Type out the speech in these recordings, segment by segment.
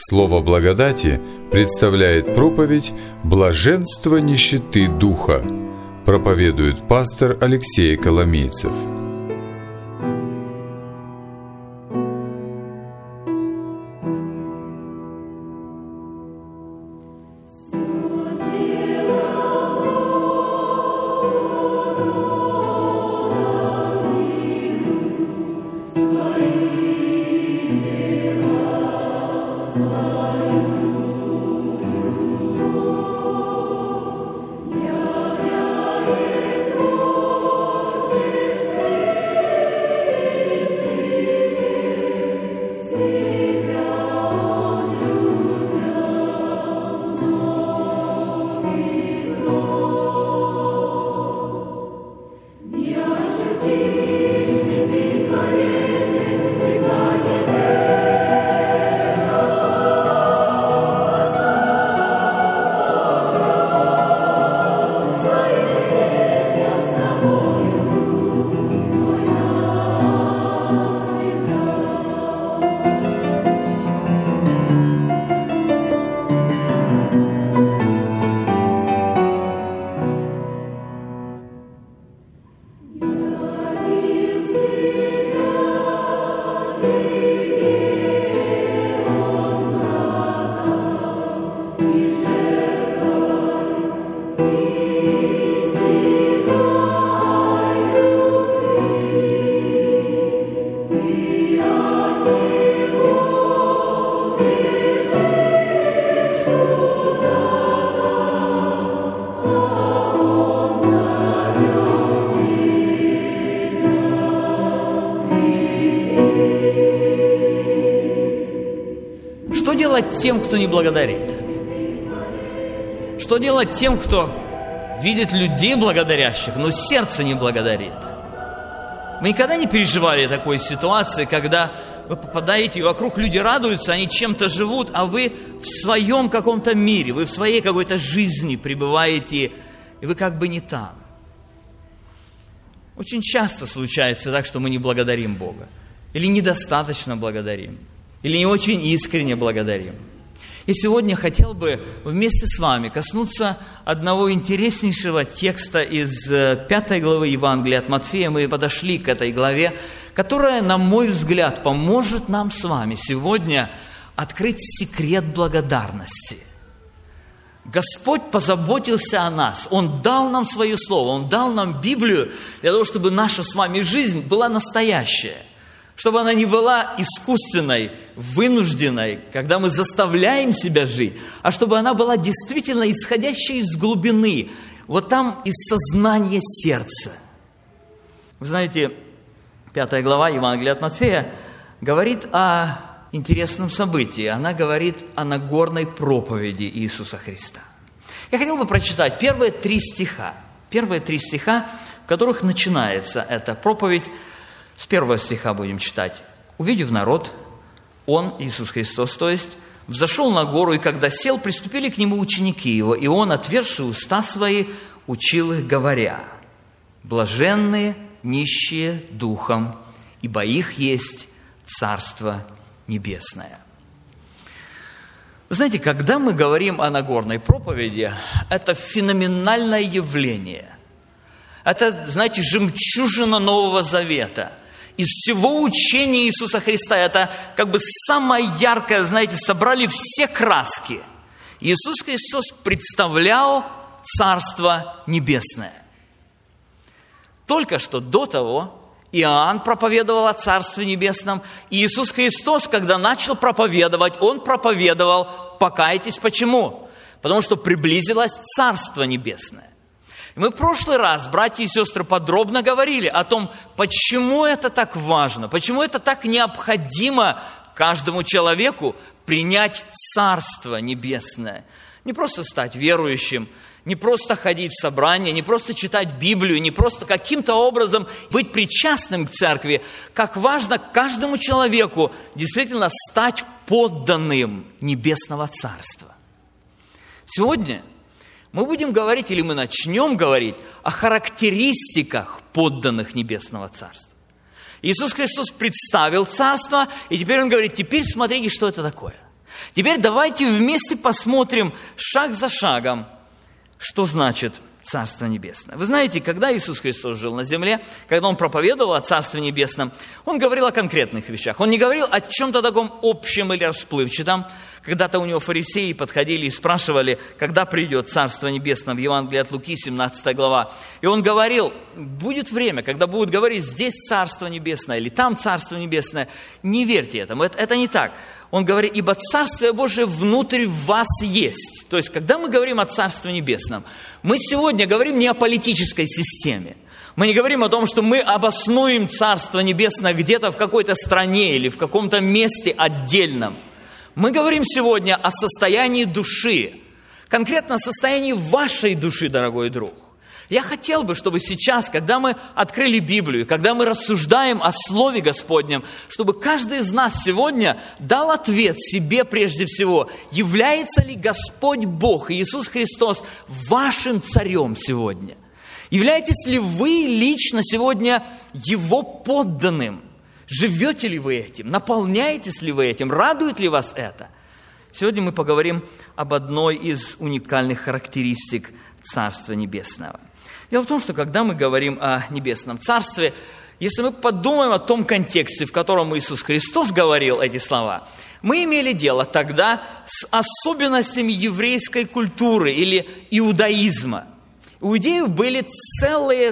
Слово благодати представляет проповедь «Блаженство нищеты духа», проповедует пастор Алексей Коломейцев. Что делать тем, кто не благодарит? Что делать тем, кто видит людей благодарящих, но сердце не благодарит? Мы никогда не переживали такой ситуации, когда вы попадаете, и вокруг люди радуются, они чем-то живут, а вы в своем каком-то мире, вы в своей какой-то жизни пребываете, и вы как бы не там. Очень часто случается так, что мы не благодарим Бога, или недостаточно благодарим, или не очень искренне благодарим. И сегодня хотел бы вместе с вами коснуться одного интереснейшего текста из 5 главы Евангелия от Матфея. Мы подошли к этой главе, которая, на мой взгляд, поможет нам с вами сегодня открыть секрет благодарности. Господь позаботился о нас, Он дал нам свое Слово, Он дал нам Библию для того, чтобы наша с вами жизнь была настоящая. Чтобы она не была искусственной, вынужденной, когда мы заставляем себя жить, а чтобы она была действительно исходящей из глубины, вот там из сознания сердца. Вы знаете, 5 глава Евангелия от Матфея говорит о интересном событии. Она говорит о Нагорной проповеди Иисуса Христа. Я хотел бы прочитать первые 3 стиха, в которых начинается эта проповедь. С 1 стиха будем читать. «Увидев народ, Он, Иисус Христос, то есть, взошел на гору, и когда сел, приступили к Нему ученики Его, и Он, отверши уста Свои, учил их, говоря: блаженные, нищие духом, ибо их есть Царство Небесное». Вы знаете, когда мы говорим о Нагорной проповеди, это феноменальное явление. Это, знаете, жемчужина Нового Завета. Из всего учения Иисуса Христа это как бы самое яркое, знаете, собрали все краски. Иисус Христос представлял Царство Небесное. Только что до того Иоанн проповедовал о Царстве Небесном. И Иисус Христос, когда начал проповедовать, Он проповедовал: покайтесь. Почему? Потому что приблизилось Царство Небесное. Мы в прошлый раз, братья и сестры, подробно говорили о том, почему это так важно, почему это так необходимо каждому человеку принять Царство Небесное. Не просто стать верующим, не просто ходить в собрания, не просто читать Библию, не просто каким-то образом быть причастным к церкви. Как важно каждому человеку действительно стать подданным Небесного Царства. Сегодня мы будем говорить, или мы начнем говорить о характеристиках подданных Небесного Царства. Иисус Христос представил Царство, и теперь Он говорит: теперь смотрите, что это такое. Теперь давайте вместе посмотрим шаг за шагом, что значит Царство Небесное. Вы знаете, когда Иисус Христос жил на земле, когда Он проповедовал о Царстве Небесном, Он говорил о конкретных вещах. Он не говорил о чем-то таком общем или расплывчатом. Когда-то у Него фарисеи подходили и спрашивали, когда придет Царство Небесное, в Евангелии от Луки, 17 глава. И Он говорил, будет время, когда будут говорить, здесь Царство Небесное или там Царство Небесное. Не верьте этому, это не так. Он говорит, ибо Царствие Божие внутрь вас есть. То есть, когда мы говорим о Царстве Небесном, мы сегодня говорим не о политической системе. Мы не говорим о том, что мы обоснуем Царство Небесное где-то в какой-то стране или в каком-то месте отдельном. Мы говорим сегодня о состоянии души, конкретно о состоянии вашей души, дорогой друг. Я хотел бы, чтобы сейчас, когда мы открыли Библию, когда мы рассуждаем о Слове Господнем, чтобы каждый из нас сегодня дал ответ себе прежде всего, является ли Господь Бог, Иисус Христос, вашим царем сегодня? Являетесь ли вы лично сегодня Его подданным? Живете ли вы этим? Наполняетесь ли вы этим? Радует ли вас это? Сегодня мы поговорим об одной из уникальных характеристик Царства Небесного. Дело в том, что когда мы говорим о Небесном Царстве, если мы подумаем о том контексте, в котором Иисус Христос говорил эти слова, мы имели дело тогда с особенностями еврейской культуры или иудаизма. У иудеев были целые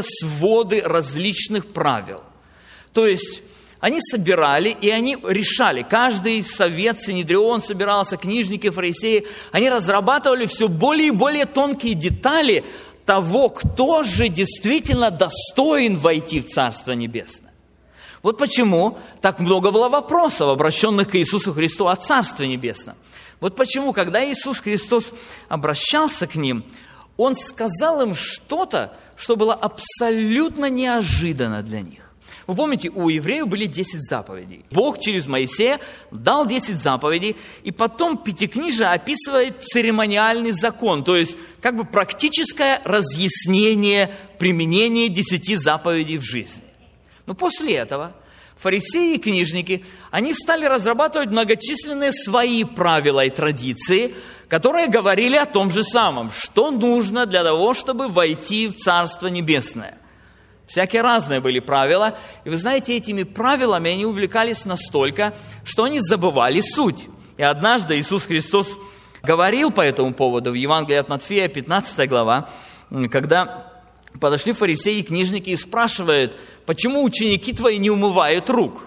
своды различных правил. То есть они собирали и они решали, каждый совет, синедрион собирался, книжники, фарисеи, они разрабатывали все более и более тонкие детали того, кто же действительно достоин войти в Царство Небесное. Вот почему так много было вопросов, обращенных к Иисусу Христу о Царстве Небесном. Вот почему, когда Иисус Христос обращался к ним, Он сказал им что-то, что было абсолютно неожиданно для них. Вы помните, у евреев были 10 заповедей. Бог через Моисея дал 10 заповедей, и потом Пятикнижие описывает церемониальный закон, то есть как бы практическое разъяснение применения 10 заповедей в жизни. Но после этого фарисеи и книжники, они стали разрабатывать многочисленные свои правила и традиции, которые говорили о том же самом, что нужно для того, чтобы войти в Царство Небесное. Всякие разные были правила. И вы знаете, этими правилами они увлекались настолько, что они забывали суть. И однажды Иисус Христос говорил по этому поводу в Евангелии от Матфея, 15 глава, когда подошли фарисеи и книжники и спрашивают, почему ученики твои не умывают рук?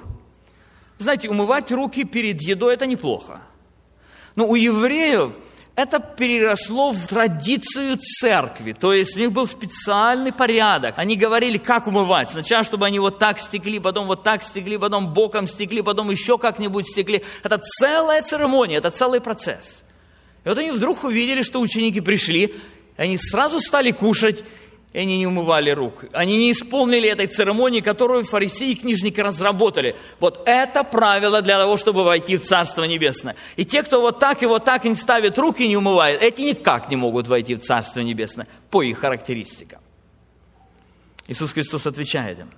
Вы знаете, умывать руки перед едой – это неплохо. Но у евреев это переросло в традицию церкви, то есть у них был специальный порядок. Они говорили, как умывать. Сначала, чтобы они вот так стекли, потом вот так стекли, потом боком стекли, потом еще как-нибудь стекли. Это целая церемония, это целый процесс. И вот они вдруг увидели, что ученики пришли, и они сразу стали кушать, и они не умывали рук. Они не исполнили этой церемонии, которую фарисеи и книжники разработали. Вот это правило для того, чтобы войти в Царство Небесное. И те, кто вот так и не ставит руки и не умывает, эти никак не могут войти в Царство Небесное по их характеристикам. Иисус Христос отвечает им: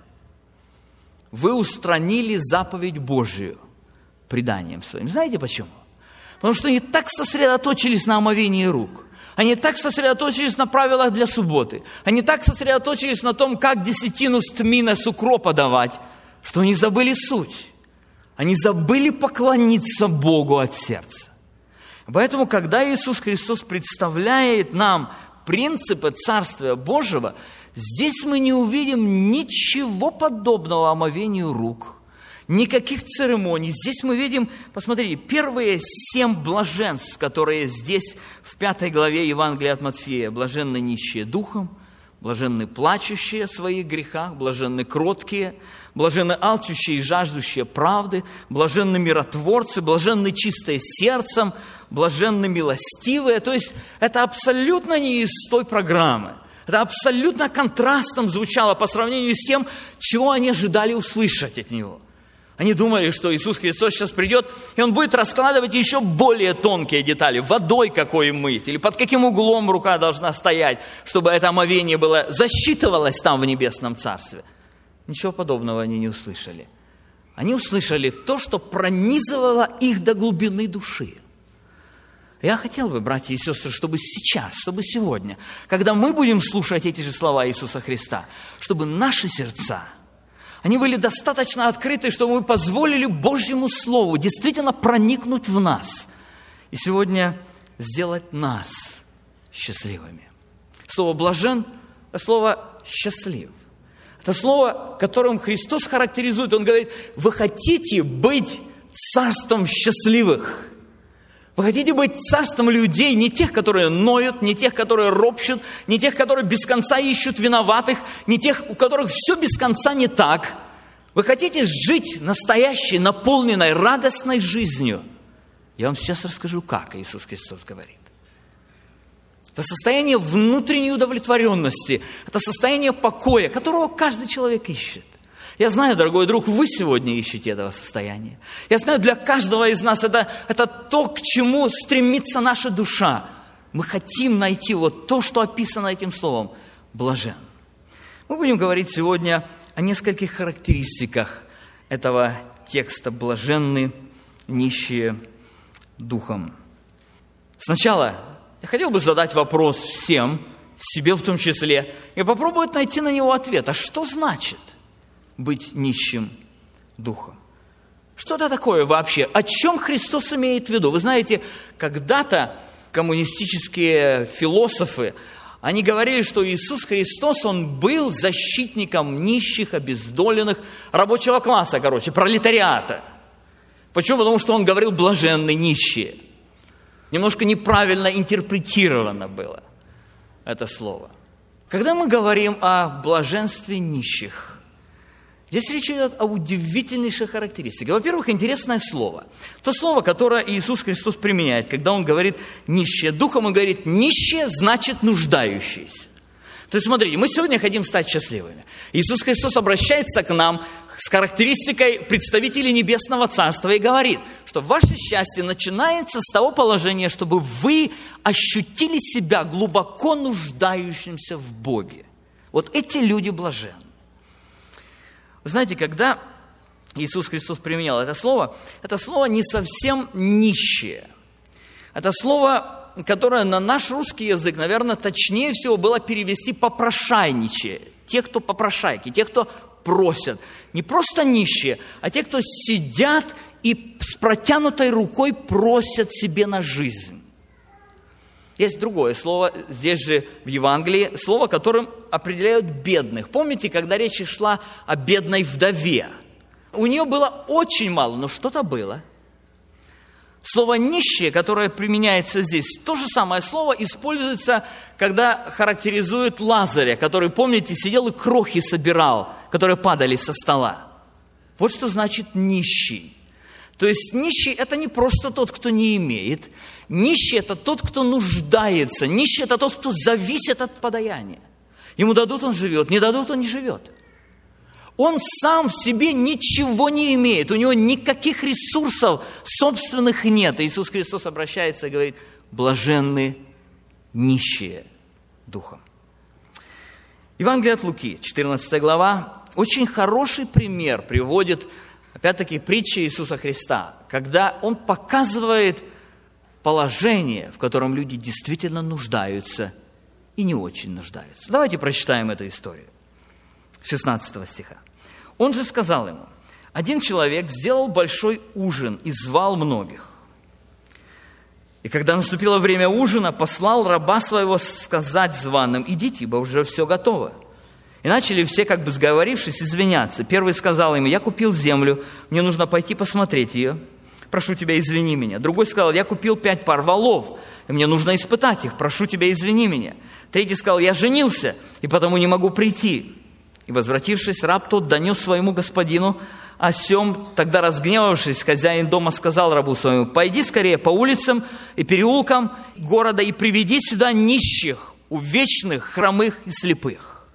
вы устранили заповедь Божию преданием своим. Знаете почему? Потому что они так сосредоточились на омовении рук. Они так сосредоточились на правилах для субботы. Они так сосредоточились на том, как десятину с тмина с укропа давать, что они забыли суть. Они забыли поклониться Богу от сердца. Поэтому, когда Иисус Христос представляет нам принципы Царствия Божьего, здесь мы не увидим ничего подобного омовению рук, никаких церемоний. Здесь мы видим, посмотрите, первые 7 блаженств, которые здесь в 5 главе Евангелия от Матфея. Блаженны нищие духом, блаженны плачущие о своих грехах, блаженны кроткие, блаженны алчущие и жаждущие правды, блаженны миротворцы, блаженны чистые сердцем, блаженны милостивые. То есть это абсолютно не из той программы. Это абсолютно контрастом звучало по сравнению с тем, чего они ожидали услышать от Него. Они думали, что Иисус Христос сейчас придет, и Он будет раскладывать еще более тонкие детали. Водой какой мыть, или под каким углом рука должна стоять, чтобы это омовение засчитывалось там в Небесном Царстве. Ничего подобного они не услышали. Они услышали то, что пронизывало их до глубины души. Я хотел бы, братья и сестры, чтобы сейчас, чтобы сегодня, когда мы будем слушать эти же слова Иисуса Христа, чтобы наши сердца, они были достаточно открыты, чтобы мы позволили Божьему Слову действительно проникнуть в нас и сегодня сделать нас счастливыми. Слово «блажен» – это слово «счастлив». Это слово, которым Христос характеризует. Он говорит: вы хотите быть царством счастливых. Вы хотите быть царством людей, не тех, которые ноют, не тех, которые ропщут, не тех, которые без конца ищут виноватых, не тех, у которых все без конца не так. Вы хотите жить настоящей, наполненной, радостной жизнью. Я вам сейчас расскажу, как Иисус Христос говорит. Это состояние внутренней удовлетворенности, это состояние покоя, которого каждый человек ищет. Я знаю, дорогой друг, вы сегодня ищете этого состояния. Я знаю, для каждого из нас это то, к чему стремится наша душа. Мы хотим найти вот то, что описано этим словом – блажен. Мы будем говорить сегодня о нескольких характеристиках этого текста «блаженны, нищие духом». Сначала я хотел бы задать вопрос всем, себе в том числе, и попробовать найти на него ответ. А что значит быть нищим духом? Что это такое вообще? О чем Христос имеет в виду? Вы знаете, когда-то коммунистические философы, они говорили, что Иисус Христос, Он был защитником нищих, обездоленных, рабочего класса, пролетариата. Почему? Потому что Он говорил «блаженны нищие». Немножко неправильно интерпретировано было это слово. Когда мы говорим о блаженстве нищих, здесь речь идет о удивительнейшей характеристике. Во-первых, интересное слово. То слово, которое Иисус Христос применяет, когда Он говорит «нищие духом», Он говорит «нищие» значит «нуждающиеся». То есть, смотрите, мы сегодня хотим стать счастливыми. Иисус Христос обращается к нам с характеристикой представителей Небесного Царства и говорит, что ваше счастье начинается с того положения, чтобы вы ощутили себя глубоко нуждающимся в Боге. Вот эти люди блаженны. Вы знаете, когда Иисус Христос применял это слово не совсем нищее. Это слово, которое на наш русский язык, наверное, точнее всего было перевести попрошайничие. Те, кто попрошайки, те, кто просят. Не просто нищие, а те, кто сидят и с протянутой рукой просят себе на жизнь. Есть другое слово, здесь же в Евангелии, слово, которым определяют бедных. Помните, когда речь шла о бедной вдове? У нее было очень мало, но что-то было. Слово «нищие», которое применяется здесь, то же самое слово используется, когда характеризует Лазаря, который, помните, сидел и крохи собирал, которые падали со стола. Вот что значит «нищий». То есть нищий – это не просто тот, кто не имеет. Нищий – это тот, кто нуждается. Нищий – это тот, кто зависит от подаяния. Ему дадут – он живет, не дадут – он не живет. Он сам в себе ничего не имеет, у него никаких ресурсов собственных нет. Иисус Христос обращается и говорит: блаженны нищие духом. Евангелие от Луки, 14 глава, очень хороший пример приводит, опять-таки, притча Иисуса Христа, когда Он показывает положение, в котором люди действительно нуждаются и не очень нуждаются. Давайте прочитаем эту историю. 16 стиха. Он же сказал ему: один человек сделал большой ужин и звал многих. И когда наступило время ужина, послал раба своего сказать званым: идите, ибо уже все готово. И начали все, как бы сговорившись, извиняться. Первый сказал ему: я купил землю, мне нужно пойти посмотреть ее. Прошу тебя, извини меня. Другой сказал: я купил 5 пар волов, и мне нужно испытать их. Прошу тебя, извини меня. Третий сказал: я женился, и потому не могу прийти. И, возвратившись, раб тот донес своему господину о сем. Тогда, разгневавшись, хозяин дома сказал рабу своему: пойди скорее по улицам и переулкам города и приведи сюда нищих, увечных, хромых и слепых.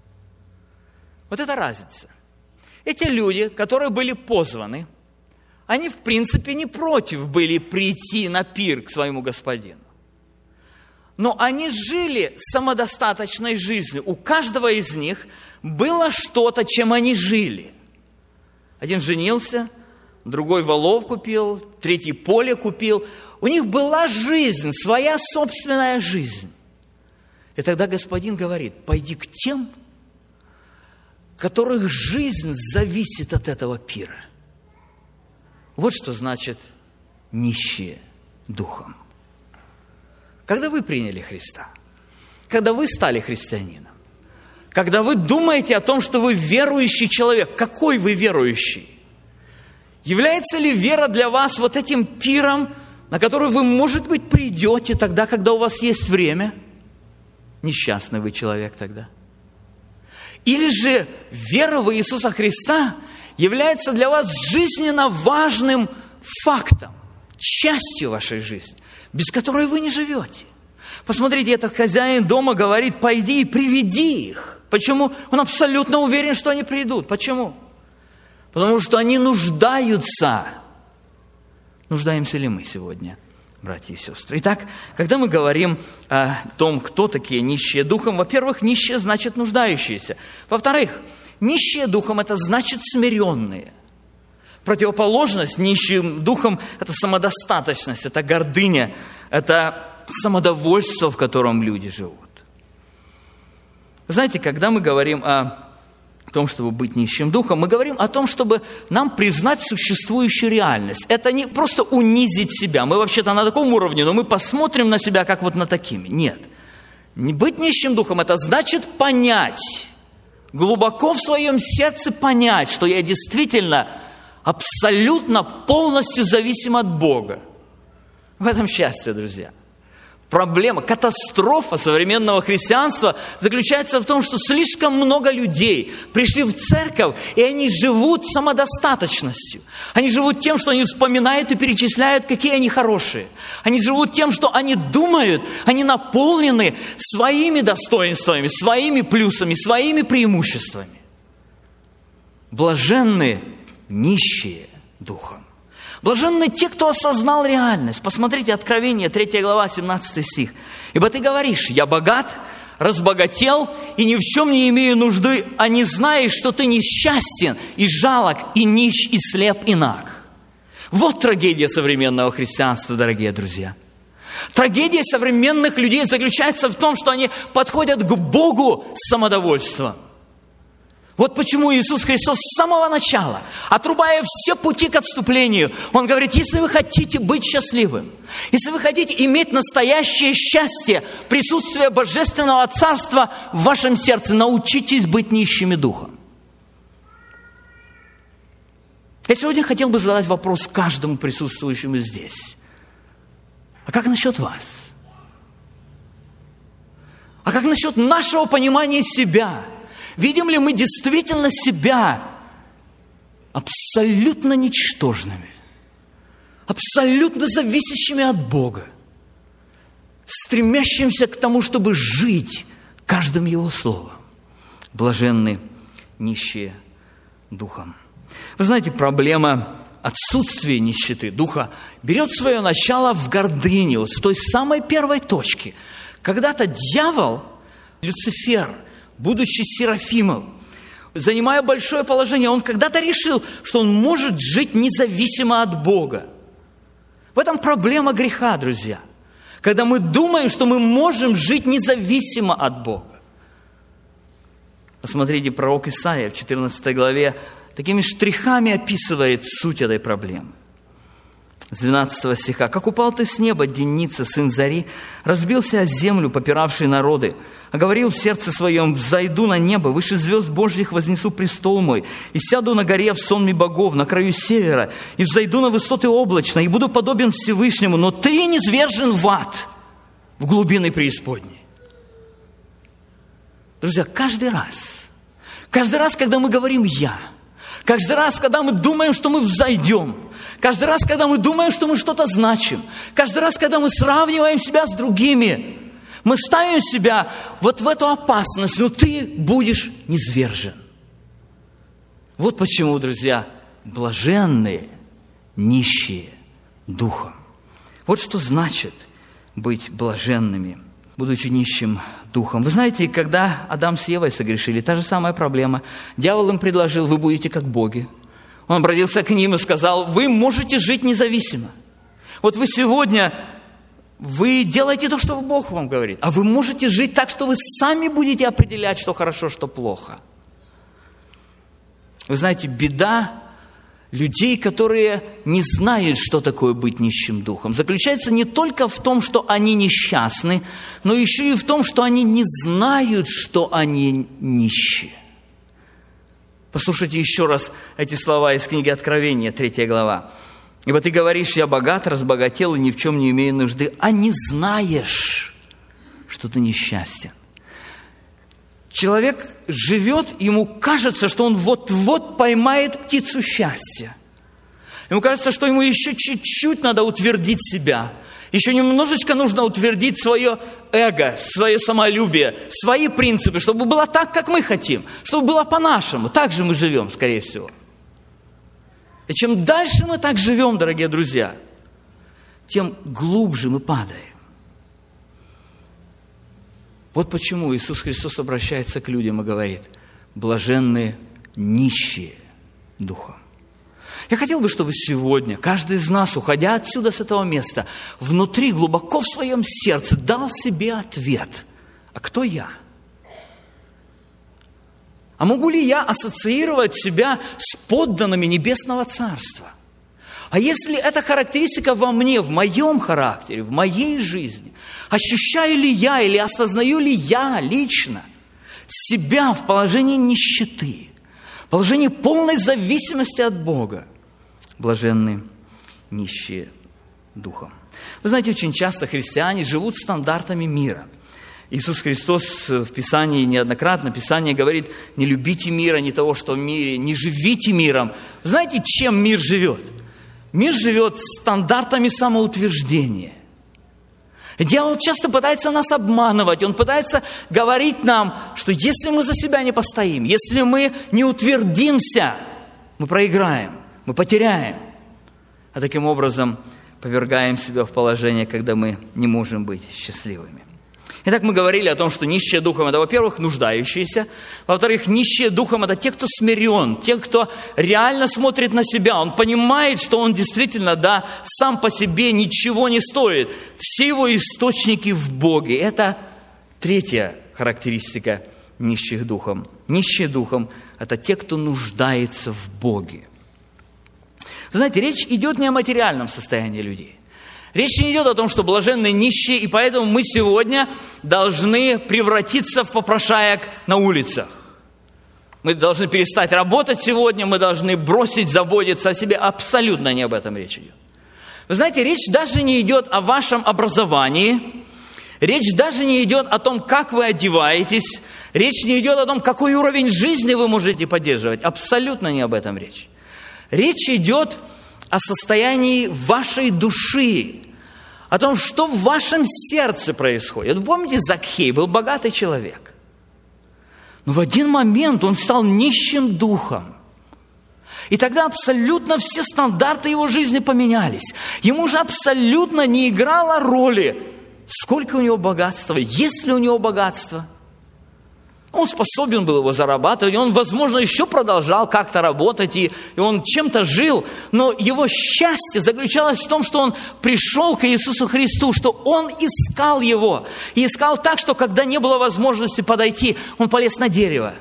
Вот это разница. Эти люди, которые были позваны, они, в принципе, не против были прийти на пир к своему господину. Но они жили самодостаточной жизнью. У каждого из них было что-то, чем они жили. Один женился, другой волов купил, третий поле купил. У них была жизнь, своя собственная жизнь. И тогда Господин говорит: пойди к тем, которых жизнь зависит от этого пира. Вот что значит нищие духом. Когда вы приняли Христа, когда вы стали христианином, когда вы думаете о том, что вы верующий человек, какой вы верующий? Является ли вера для вас вот этим пиром, на который вы, может быть, придете тогда, когда у вас есть время? Несчастный вы человек тогда. Или же вера в Иисуса Христа является для вас жизненно важным фактом, частью вашей жизни, без которой вы не живете. Посмотрите, этот хозяин дома говорит: пойди и приведи их. Почему? Он абсолютно уверен, что они придут. Почему? Потому что они нуждаются. Нуждаемся ли мы сегодня, братья и сестры? Итак, когда мы говорим о том, кто такие нищие духом, во-первых, нищие значит нуждающиеся. Во-вторых, нищие духом – это значит смиренные. Противоположность нищим духом – это самодостаточность, это гордыня, это самодовольство, в котором люди живут. Вы знаете, когда мы говорим о том, чтобы быть нищим духом, мы говорим о том, чтобы нам признать существующую реальность. Это не просто унизить себя. Мы вообще-то на таком уровне, но мы посмотрим на себя как вот на такими. Нет. Быть нищим духом – это значит понять, глубоко в своем сердце понять, что я действительно абсолютно полностью зависим от Бога. В этом счастье, друзья. Проблема, катастрофа современного христианства заключается в том, что слишком много людей пришли в церковь, и они живут самодостаточностью. Они живут тем, что они вспоминают и перечисляют, какие они хорошие. Они живут тем, что они думают, они наполнены своими достоинствами, своими плюсами, своими преимуществами. Блаженны нищие духом. Блаженны те, кто осознал реальность. Посмотрите, Откровение, 3 глава, 17 стих. «Ибо ты говоришь: я богат, разбогател, и ни в чем не имею нужды, а не знаешь, что ты несчастен, и жалок, и нищ, и слеп, и наг». Вот трагедия современного христианства, дорогие друзья. Трагедия современных людей заключается в том, что они подходят к Богу с самодовольством. Вот почему Иисус Христос с самого начала, отрубая все пути к отступлению, Он говорит: если вы хотите быть счастливым, если вы хотите иметь настоящее счастье, присутствие Божественного Царства в вашем сердце, научитесь быть нищими духом. Я сегодня хотел бы задать вопрос каждому присутствующему здесь. А как насчет вас? А как насчет нашего понимания себя? Видим ли мы действительно себя абсолютно ничтожными, абсолютно зависящими от Бога, стремящимся к тому, чтобы жить каждым Его словом? Блаженны нищие духом. Вы знаете, проблема отсутствия нищеты духа берет свое начало в гордыне, вот в той самой первой точке. Когда-то дьявол, Люцифер, будучи Серафимом, занимая большое положение, он когда-то решил, что он может жить независимо от Бога. В этом проблема греха, друзья. Когда мы думаем, что мы можем жить независимо от Бога. Посмотрите, пророк Исаия в 14 главе такими штрихами описывает суть этой проблемы. С 12 стиха. «Как упал ты с неба, Деница, сын Зари, разбился о землю, попиравший народы, а говорил в сердце своем: взойду на небо, выше звезд Божьих вознесу престол мой, и сяду на горе в сонме богов, на краю севера, и взойду на высоты облачно, и буду подобен Всевышнему, но ты низвержен в ад, в глубины преисподней». Друзья, каждый раз, когда мы говорим «я», каждый раз, когда мы думаем, что мы взойдем, каждый раз, когда мы думаем, что мы что-то значим, каждый раз, когда мы сравниваем себя с другими, мы ставим себя вот в эту опасность, но ты будешь низвержен. Вот почему, друзья, блаженные, нищие духом. Вот что значит быть блаженными, будучи нищим духом. Вы знаете, когда Адам с Евой согрешили, та же самая проблема. Дьявол им предложил: вы будете как боги. Он обратился к ним и сказал: вы можете жить независимо. Вот вы сегодня, вы делаете то, что Бог вам говорит, а вы можете жить так, что вы сами будете определять, что хорошо, что плохо. Вы знаете, беда людей, которые не знают, что такое быть нищим духом, заключается не только в том, что они несчастны, но еще и в том, что они не знают, что они нищие. Послушайте еще раз эти слова из книги Откровения, 3 глава. «Ибо ты говоришь: я богат, разбогател и ни в чем не имею нужды, а не знаешь, что ты несчастен». Человек живет, ему кажется, что он вот-вот поймает птицу счастья. Ему кажется, что ему еще чуть-чуть надо утвердить себя. Еще немножечко нужно утвердить свое эго, свое самолюбие, свои принципы, чтобы было так, как мы хотим, чтобы было по-нашему. Так же мы живем, скорее всего. И чем дальше мы так живем, дорогие друзья, тем глубже мы падаем. Вот почему Иисус Христос обращается к людям и говорит: блаженны нищие духом. Я хотел бы, чтобы сегодня каждый из нас, уходя отсюда, с этого места, внутри, глубоко в своем сердце, дал себе ответ: а кто я? А могу ли я ассоциировать себя с подданными Небесного Царства? А если эта характеристика во мне, в моем характере, в моей жизни, ощущаю ли я или осознаю ли я лично себя в положении нищеты, в положении полной зависимости от Бога? Блаженны нищие духом. Вы знаете, очень часто христиане живут стандартами мира. Иисус Христос в Писании неоднократно, Писание говорит: не любите мира, не того, что в мире, не живите миром. Знаете, чем мир живет? Мир живет стандартами самоутверждения. Дьявол часто пытается нас обманывать. Он пытается говорить нам, что если мы за себя не постоим, если мы не утвердимся, мы проиграем, мы потеряем. А таким образом повергаем себя в положение, когда мы не можем быть счастливыми. Итак, мы говорили о том, что нищие духом – это, во-первых, нуждающиеся. Во-вторых, нищие духом – это те, кто смирен, те, кто реально смотрит на себя. Он понимает, что он действительно, сам по себе ничего не стоит. Все его источники в Боге. Это третья характеристика нищих духом. Нищие духом – это те, кто нуждается в Боге. Вы знаете, речь идет не о материальном состоянии людей. Речь не идет о том, что блаженны нищие, и поэтому мы сегодня должны превратиться в попрошаек на улицах. Мы должны перестать работать сегодня, мы должны бросить заботиться о себе. Абсолютно не об этом речь идет. Вы знаете, речь даже не идет о вашем образовании, речь даже не идет о том, как вы одеваетесь, речь не идет о том, какой уровень жизни вы можете поддерживать. Абсолютно не об этом речь. Речь идет о состоянии вашей души, о том, что в вашем сердце происходит. Помните, Закхей был богатый человек. Но в один момент он стал нищим духом. И тогда абсолютно все стандарты его жизни поменялись. Ему уже абсолютно не играло роли, сколько у него богатства, есть ли у него богатство. Он способен был его зарабатывать, и он, возможно, еще продолжал как-то работать, и он чем-то жил. Но его счастье заключалось в том, что он пришел к Иисусу Христу, что он искал его. И искал так, что когда не было возможности подойти, он полез на дерево.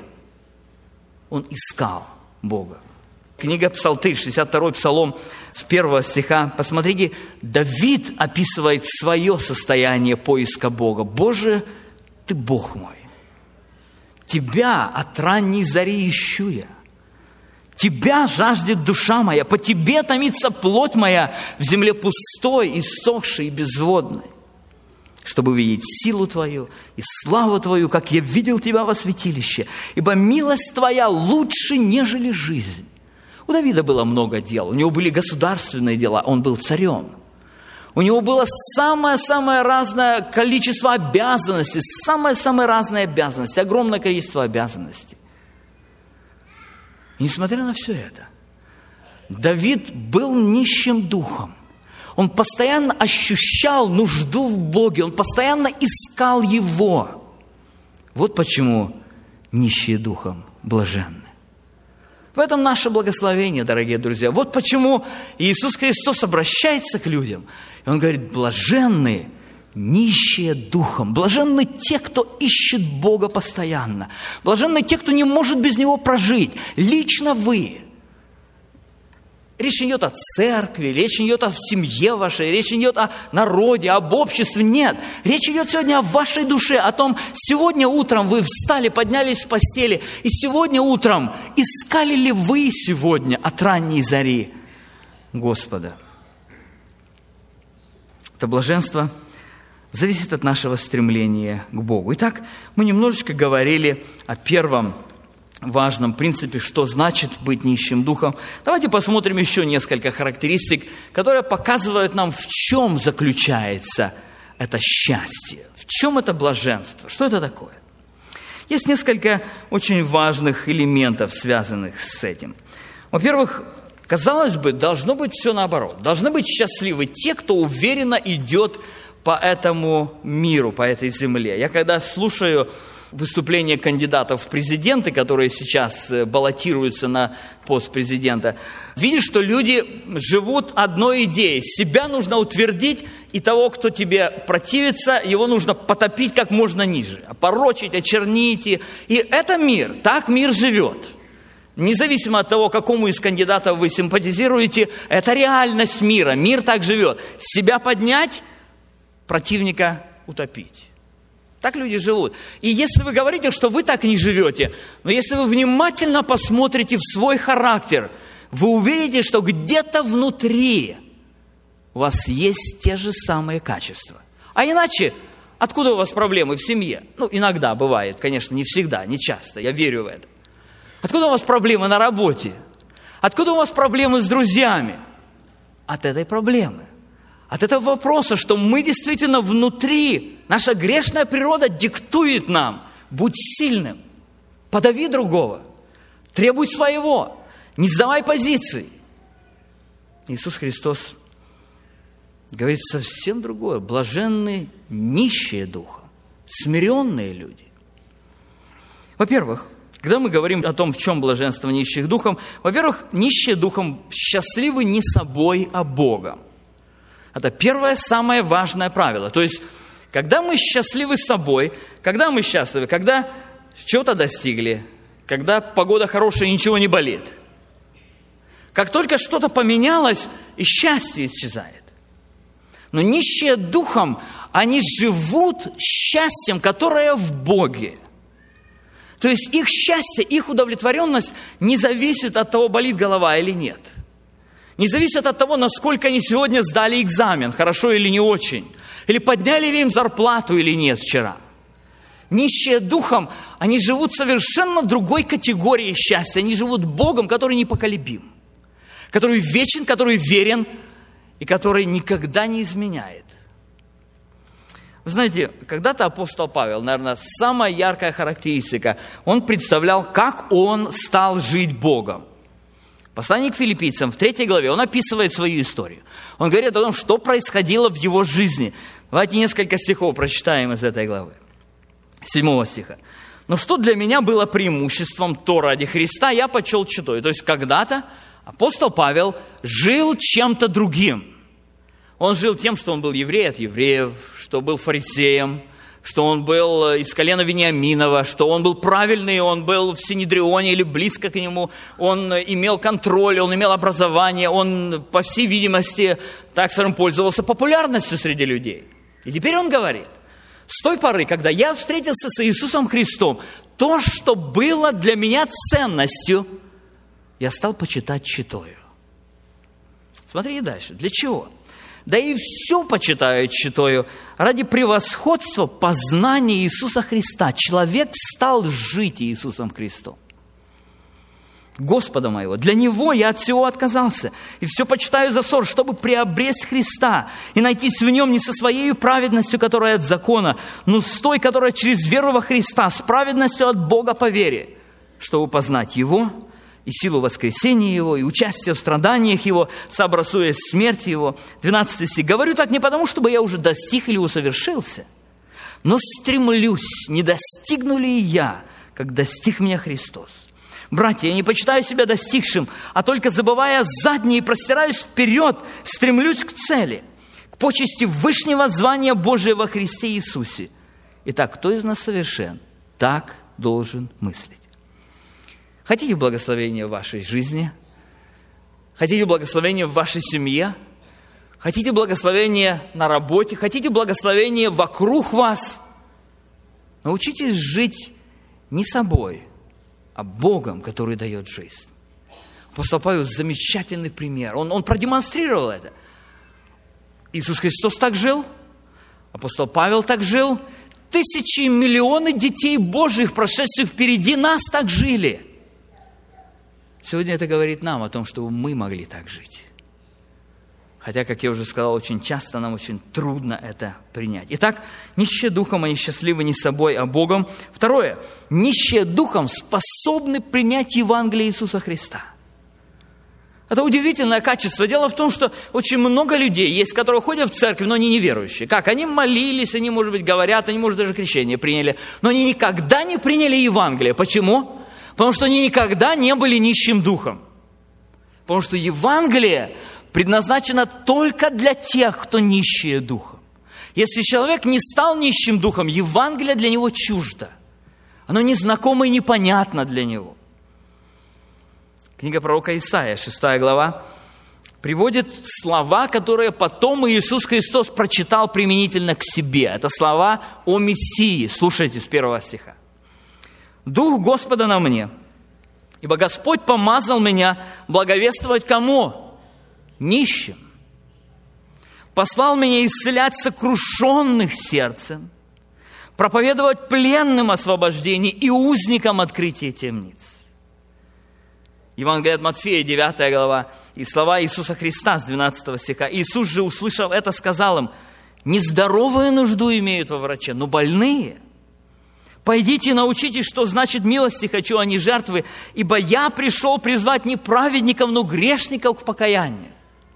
Он искал Бога. Книга Псалтырь, 62-й псалом, с 1 стиха. Посмотрите, Давид описывает свое состояние поиска Бога. «Боже, Ты Бог мой. Тебя от ранней зари ищу я. Тебя жаждет душа моя, по Тебе томится плоть моя в земле пустой, иссохшей и безводной, чтобы увидеть силу Твою и славу Твою, как я видел Тебя во святилище, ибо милость Твоя лучше, нежели жизнь». У Давида было много дел, у него были государственные дела, он был царем. У него было самое-самое разное количество обязанностей, самые-самые разные обязанности, огромное количество обязанностей. И несмотря на все это, Давид был нищим духом. Он постоянно ощущал нужду в Боге, он постоянно искал Его. Вот почему нищие духом блаженны. В этом наше благословение, дорогие друзья. Вот почему Иисус Христос обращается к людям. И Он говорит: блаженные, нищие духом. Блаженны те, кто ищет Бога постоянно. Блаженны те, кто не может без Него прожить. Лично вы. Речь не идет о церкви, речь не идет о семье вашей, речь не идет о народе, об обществе. Нет. Речь идет сегодня о вашей душе, о том, сегодня утром вы встали, поднялись с постели, и сегодня утром искали ли вы сегодня от ранней зари Господа? Это блаженство зависит от нашего стремления к Богу. Итак, мы немножечко говорили о первом важном принципе, что значит быть нищим духом. Давайте посмотрим еще несколько характеристик, которые показывают нам, в чем заключается это счастье, в чем это блаженство, что это такое. Есть несколько очень важных элементов, связанных с этим. Во-первых, казалось бы, должно быть все наоборот. Должны быть счастливы те, кто уверенно идет по этому миру, по этой земле. Я когда слушаю выступления кандидатов в президенты, которые сейчас баллотируются на пост президента, видишь, что люди живут одной идеей. Себя нужно утвердить, и того, кто тебе противится, его нужно потопить как можно ниже, опорочить, очернить. И это мир, так мир живет. Независимо от того, какому из кандидатов вы симпатизируете, это реальность мира. Мир так живет. Себя поднять, противника утопить. Так люди живут. И если вы говорите, что вы так не живете, но если вы внимательно посмотрите в свой характер, вы увидите, что где-то внутри у вас есть те же самые качества. А иначе, откуда у вас проблемы в семье? Иногда бывает, конечно, не всегда, не часто, я верю в это. Откуда у вас проблемы на работе? Откуда у вас проблемы с друзьями? От этой проблемы. От этого вопроса, что мы действительно внутри, наша грешная природа диктует нам: будь сильным, подави другого, требуй своего, не сдавай позиций. Иисус Христос говорит совсем другое. Блаженны нищие духом, смиренные люди. Во-первых, когда мы говорим о том, в чем блаженство нищих духом, во-первых, нищие духом счастливы не собой, а Богом. Это первое, самое важное правило. То есть, когда мы счастливы собой, когда мы счастливы, когда чего-то достигли, когда погода хорошая и ничего не болит. Как только что-то поменялось, и счастье исчезает. Но нищие духом, они живут счастьем, которое в Боге. То есть их счастье, их удовлетворенность не зависит от того, болит голова или нет. Не зависит от того, насколько они сегодня сдали экзамен, хорошо или не очень. Или подняли ли им зарплату или нет вчера. Нищие духом, они живут совершенно другой категорией счастья. Они живут Богом, который непоколебим. Который вечен, который верен и который никогда не изменяет. Вы знаете, когда-то апостол Павел, наверное, самая яркая характеристика, он представлял, как он стал жить Богом. Послание к филиппийцам в 3 главе, он описывает свою историю. Он говорит о том, что происходило в его жизни. Давайте несколько стихов прочитаем из этой главы. 7 стиха. «Но что для меня было преимуществом, то ради Христа я почел читой». То есть когда-то апостол Павел жил чем-то другим. Он жил тем, что он был еврей от евреев, что был фарисеем, что он был из колена Вениаминова, что он был правильный, он был в Синедрионе или близко к нему, он имел контроль, он имел образование, он, по всей видимости, так скажем, пользовался популярностью среди людей. И теперь он говорит: с той поры, когда я встретился с Иисусом Христом, то, что было для меня ценностью, я стал почитать читою. Смотрите дальше. Для чего? Да и все почитаю читаю ради превосходства познания Иисуса Христа. Человек стал жить Иисусом Христом, Господа моего. Для Него я от всего отказался. И все почитаю за ссор, чтобы приобресть Христа и найтись в Нем не со своей праведностью, которая от закона, но с той, которая через веру во Христа, с праведностью от Бога по вере, чтобы познать Его и силу воскресения Его, и участие в страданиях Его, сообразуясь с смертью Его. 12 стих. «Говорю так не потому, чтобы я уже достиг или усовершился, но стремлюсь, не достигну ли и я, как достиг меня Христос. Братья, я не почитаю себя достигшим, а только забывая заднее, простираюсь вперед, стремлюсь к цели, к почести вышнего звания Божия во Христе Иисусе. Итак, кто из нас совершен, так должен мыслить. Хотите благословения в вашей жизни? Хотите благословения в вашей семье? Хотите благословения на работе? Хотите благословения вокруг вас? Научитесь жить не собой, а Богом, который дает жизнь. Апостол Павел замечательный пример. Он продемонстрировал это. Иисус Христос так жил, апостол Павел так жил, тысячи и миллионы детей Божьих, прошедших впереди нас, так жили. Сегодня это говорит нам о том, чтобы мы могли так жить. Хотя, как я уже сказал, очень часто нам очень трудно это принять. Итак, нищие духом, они счастливы не собой, а Богом. Второе. Нищие духом способны принять Евангелие Иисуса Христа. Это удивительное качество. Дело в том, что очень много людей есть, которые ходят в церковь, но они неверующие. Как? Они молились, они, может быть, говорят, они, может, даже крещение приняли, но они никогда не приняли Евангелие. Почему? Потому что они никогда не были нищим духом. Потому что Евангелие предназначено только для тех, кто нищие духом. Если человек не стал нищим духом, Евангелие для него чуждо. Оно незнакомо и непонятно для него. Книга пророка Исаия, 6 глава, приводит слова, которые потом Иисус Христос прочитал применительно к себе. Это слова о Мессии. Слушайте с 1 стиха. «Дух Господа на мне, ибо Господь помазал меня благовествовать кому? Нищим. Послал меня исцелять сокрушенных сердцем, проповедовать пленным освобождение и узникам открытие темниц». Евангелие от Матфея, 9 глава, и слова Иисуса Христа с 12 стиха. Иисус же, услышав это, сказал им: «Нездоровые нужду имеют во враче, но больные. Пойдите и научитесь, что значит милости хочу, а не жертвы, ибо я пришел призвать не праведников, но грешников к покаянию».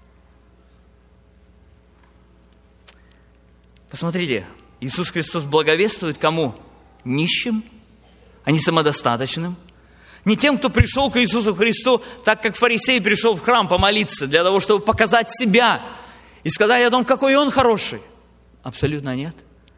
Посмотрите, Иисус Христос благовествует кому? Нищим, а не самодостаточным. Не тем, кто пришел к Иисусу Христу, так как фарисей пришел в храм помолиться, для того, чтобы показать себя и сказать о том, какой он хороший. Абсолютно нет.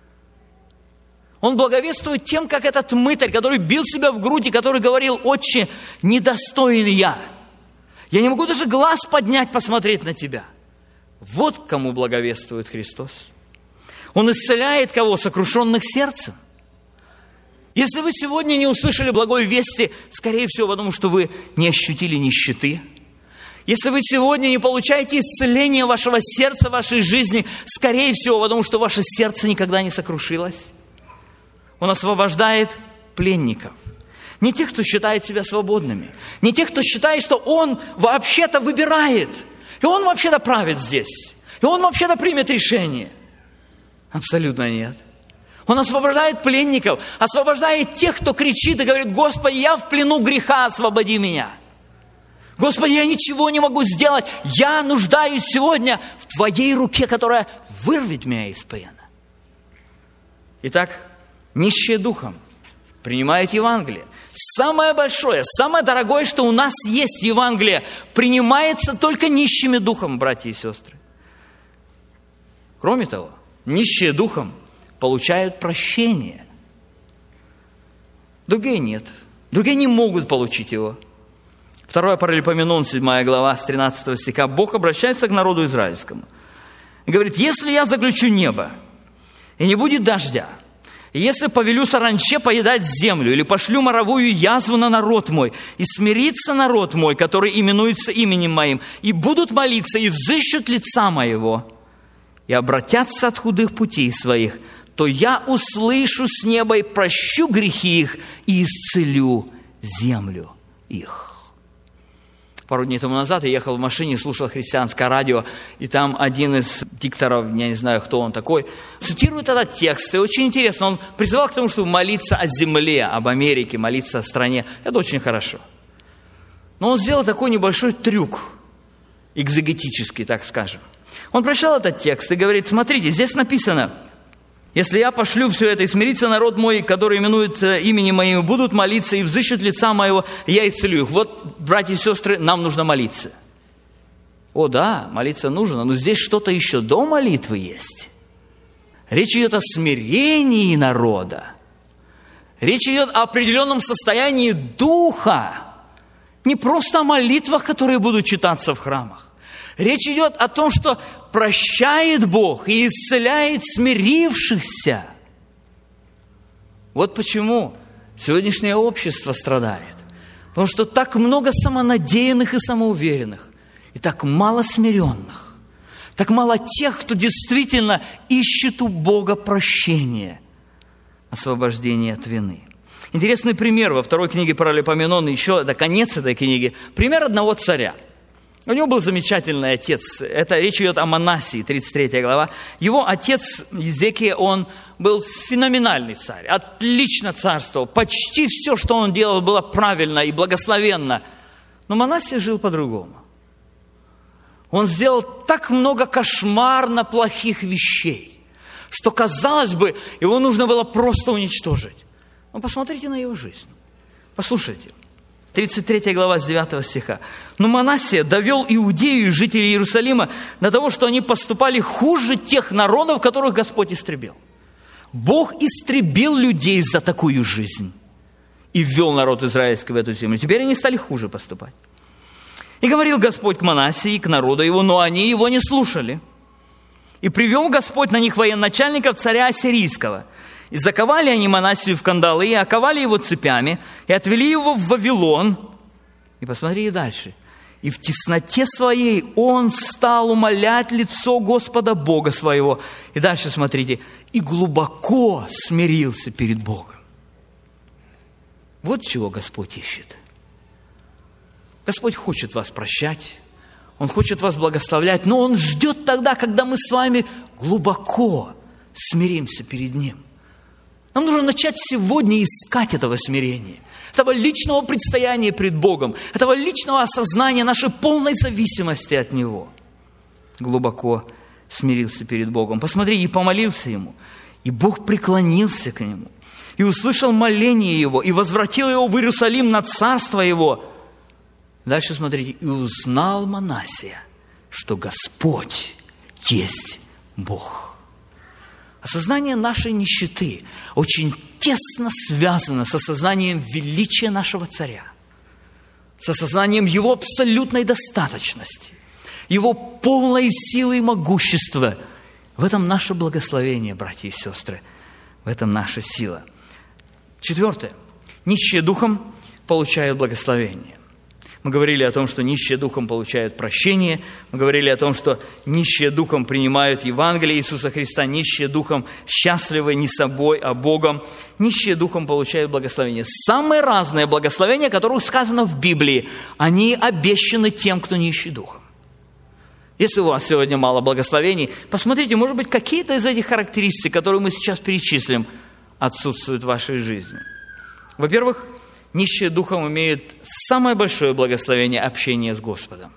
Он благовествует тем, как этот мытарь, который бил себя в грудь и который говорил: «Отче, недостоин я. Я не могу даже глаз поднять, посмотреть на тебя». Вот кому благовествует Христос. Он исцеляет кого? Сокрушенных сердцем. Если вы сегодня не услышали благой вести, скорее всего, потому что вы не ощутили нищеты. Если вы сегодня не получаете исцеление вашего сердца, вашей жизни, скорее всего, потому что ваше сердце никогда не сокрушилось. Он освобождает пленников. Не тех, кто считает себя свободными. Не тех, кто считает, что он вообще-то выбирает. И он вообще-то правит здесь. И он вообще-то примет решение. Абсолютно нет. Он освобождает пленников, освобождает тех, кто кричит и говорит: «Господи, я в плену греха, освободи меня. Господи, я ничего не могу сделать. Я нуждаюсь сегодня в Твоей руке, которая вырвет меня из плена». Итак, нищие духом принимают Евангелие. Самое большое, самое дорогое, что у нас есть Евангелие, принимается только нищими духом, братья и сестры. Кроме того, нищие духом получают прощение. Другие нет. Другие не могут получить его. 2 Паралипоменон, 7 глава, с 13 стиха. Бог обращается к народу израильскому и говорит: «Если я заключу небо, и не будет дождя, и если повелю саранче поедать землю, или пошлю моровую язву на народ мой, и смирится народ мой, который именуется именем моим, и будут молиться, и взыщут лица моего, и обратятся от худых путей своих, то я услышу с неба и прощу грехи их, и исцелю землю их». Пару дней тому назад я ехал в машине, слушал христианское радио, и там один из дикторов, я не знаю, кто он такой, цитирует этот текст, и очень интересно. Он призывал к тому, чтобы молиться о земле, об Америке, молиться о стране. Это очень хорошо. Но он сделал такой небольшой трюк, экзегетический, так скажем. Он прочитал этот текст и говорит: смотрите, здесь написано: Если я пошлю все это, и смирится народ мой, который именуется именем моим, будут молиться и взыщут лица моего, я исцелю их». Вот, братья и сестры, нам нужно молиться. О да, молиться нужно, но здесь что-то еще до молитвы есть. Речь идет о смирении народа. Речь идет о определенном состоянии духа. Не просто о молитвах, которые будут читаться в храмах. Речь идет о том, что прощает Бог и исцеляет смирившихся. Вот почему сегодняшнее общество страдает. Потому что так много самонадеянных и самоуверенных, и так мало смиренных, так мало тех, кто действительно ищет у Бога прощения, освобождения от вины. Интересный пример во второй книге Паралипоменон, еще это конец этой книги, пример одного царя. У него был замечательный отец. Это речь идет о Манассии, 33 глава. Его отец Езекия, он был феноменальный царь, отлично царствовал. Почти все, что он делал, было правильно и благословенно. Но Манассия жил по-другому. Он сделал так много кошмарно плохих вещей, что, казалось бы, его нужно было просто уничтожить. Но посмотрите на его жизнь. Послушайте. 33 глава с 9 стиха. «Но Манассия довел Иудею и жителей Иерусалима до того, что они поступали хуже тех народов, которых Господь истребил». Бог истребил людей за такую жизнь и ввел народ израильский в эту землю. Теперь они стали хуже поступать. «И говорил Господь к Манассии и к народу его, но они его не слушали. И привел Господь на них военачальников царя Ассирийского. И заковали они Манассию в кандалы, и оковали его цепями, и отвели его в Вавилон». И посмотри дальше. «И в тесноте своей он стал умолять лицо Господа Бога своего». И дальше смотрите. «И глубоко смирился перед Богом». Вот чего Господь ищет. Господь хочет вас прощать, Он хочет вас благословлять, но Он ждет тогда, когда мы с вами глубоко смиримся перед Ним. Нам нужно начать сегодня искать этого смирения, этого личного предстояния пред Богом, этого личного осознания нашей полной зависимости от Него. Глубоко смирился перед Богом. Посмотри, и помолился Ему, и Бог преклонился к Нему, и услышал моление Его, и возвратил Его в Иерусалим на царство Его. Дальше смотрите, и узнал Манассия, что Господь есть Бог. Осознание нашей нищеты очень тесно связано с осознанием величия нашего царя, с осознанием его абсолютной достаточности, его полной силы и могущества. В этом наше благословение, братья и сестры, в этом наша сила. 4. Нищие духом получают благословение. Мы говорили о том, что нищие духом получают прощение. Мы говорили о том, что нищие духом принимают Евангелие Иисуса Христа. Нищие духом счастливы не собой, а Богом. Нищие духом получают благословение. Самые разные благословения, о которых сказано в Библии, они обещаны тем, кто нищий духом. Если у вас сегодня мало благословений, посмотрите, может быть, какие-то из этих характеристик, которые мы сейчас перечислим, отсутствуют в вашей жизни. Во-первых, нищие духом имеют самое большое благословение общения с Господом.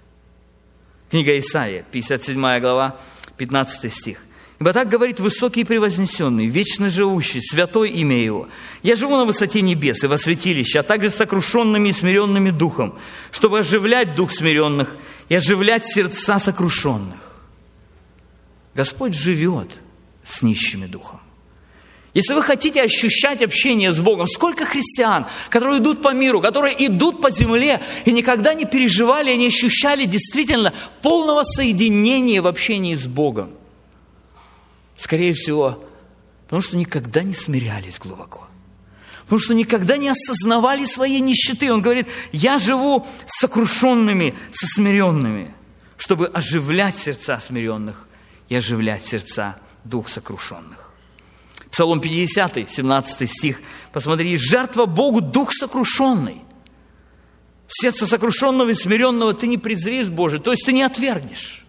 Книга Исаия, 57 глава, 15 стих. «Ибо так говорит высокий и превознесенный, вечно живущий, святое имя Его. Я живу на высоте небес и во святилище, а также с сокрушенными и смиренными духом, чтобы оживлять дух смиренных и оживлять сердца сокрушенных». Господь живет с нищими духом. Если вы хотите ощущать общение с Богом, сколько христиан, которые идут по миру, которые идут по земле и никогда не переживали и не ощущали действительно полного соединения в общении с Богом. Скорее всего, потому что никогда не смирялись глубоко. Потому что никогда не осознавали своей нищеты. Он говорит, я живу с сокрушенными, со смиренными, чтобы оживлять сердца смиренных и оживлять сердца дух сокрушенных. Псалом 50, 17 стих. Посмотри, жертва Богу дух сокрушенный. Сердце сокрушенного и смиренного ты не презришь, Боже, то есть ты не отвергнешь.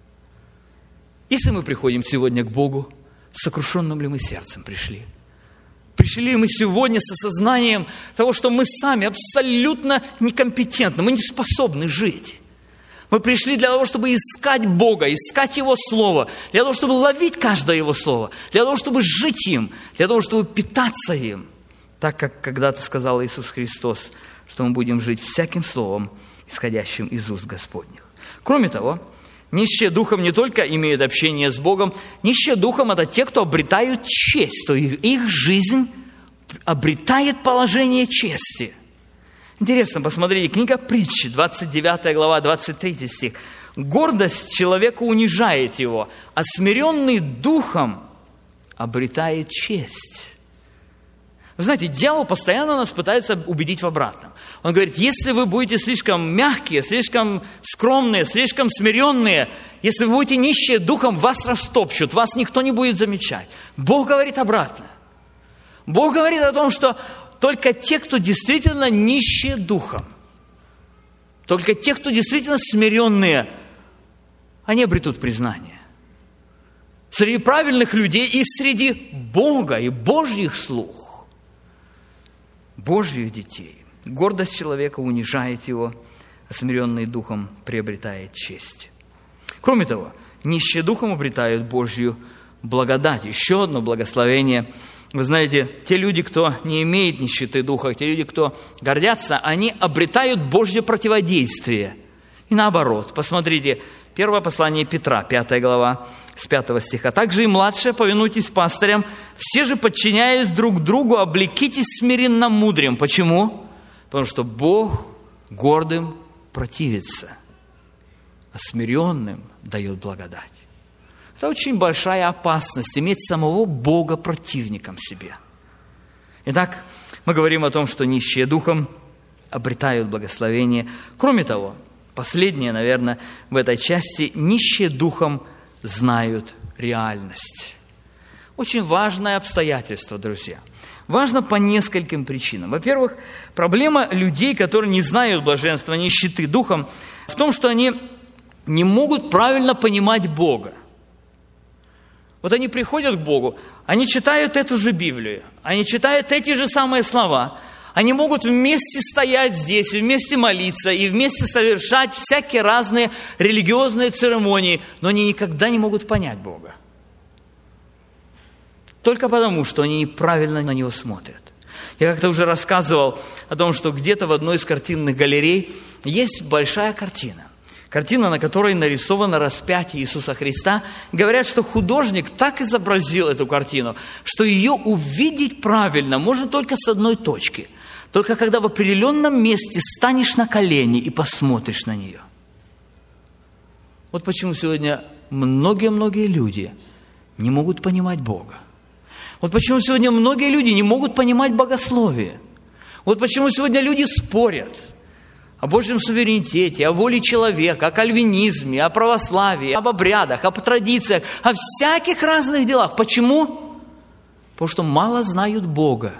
Если мы приходим сегодня к Богу, с сокрушенным ли мы сердцем пришли? Пришли ли мы сегодня с осознанием того, что мы сами абсолютно некомпетентны, мы не способны жить? Мы пришли для того, чтобы искать Бога, искать Его Слово, для того, чтобы ловить каждое Его Слово, для того, чтобы жить им, для того, чтобы питаться им. Так, как когда-то сказал Иисус Христос, что мы будем жить всяким словом, исходящим из уст Господних. Кроме того, нищие духом не только имеют общение с Богом, нищие духом – это те, кто обретают честь, то их жизнь обретает положение чести. Интересно, посмотрите, книга Притчи, 29 глава, 23 стих. «Гордость человека унижает его, а смиренный духом обретает честь». Вы знаете, дьявол постоянно нас пытается убедить в обратном. Он говорит, если вы будете слишком мягкие, слишком скромные, слишком смиренные, если вы будете нищие духом, вас растопчут, вас никто не будет замечать. Бог говорит обратно. Бог говорит о том, что только те, кто действительно нищие духом, только те, кто действительно смиренные, они обретут признание. Среди правильных людей и среди Бога и Божьих слуг, Божьих детей. Гордость человека унижает его, а смиренный духом приобретает честь. Кроме того, нищие духом обретают Божью благодать. Еще одно благословение. Вы знаете, те люди, кто не имеет нищеты духа, те люди, кто гордятся, они обретают Божье противодействие. И наоборот. Посмотрите, первое послание Петра, 5 глава, с 5 стиха. «Также и младшие, повинуйтесь пастырям, все же, подчиняясь друг другу, облекитесь смиренно мудрым». Почему? Потому что Бог гордым противится, а смиренным дает благодать. Это очень большая опасность, иметь самого Бога противником себе. Итак, мы говорим о том, что нищие духом обретают благословение. Кроме того, последнее, наверное, в этой части, нищие духом знают реальность. Очень важное обстоятельство, друзья. Важно по нескольким причинам. Во-первых, проблема людей, которые не знают блаженства, нищеты духом, в том, что они не могут правильно понимать Бога. Вот они приходят к Богу, они читают эту же Библию, они читают эти же самые слова, они могут вместе стоять здесь, вместе молиться и вместе совершать всякие разные религиозные церемонии, но они никогда не могут понять Бога. Только потому, что они неправильно на Него смотрят. Я как-то уже рассказывал о том, что где-то в одной из картинных галерей есть большая картина. Картина, на которой нарисовано распятие Иисуса Христа. Говорят, что художник так изобразил эту картину, что ее увидеть правильно можно только с одной точки. Только когда в определенном месте станешь на колени и посмотришь на нее. Вот почему сегодня многие люди не могут понимать Бога. Вот почему сегодня многие люди не могут понимать богословие. Вот почему сегодня люди спорят о Божьем суверенитете, о воле человека, о кальвинизме, о православии, об обрядах, о традициях, о всяких разных делах. Почему? Потому что мало знают Бога.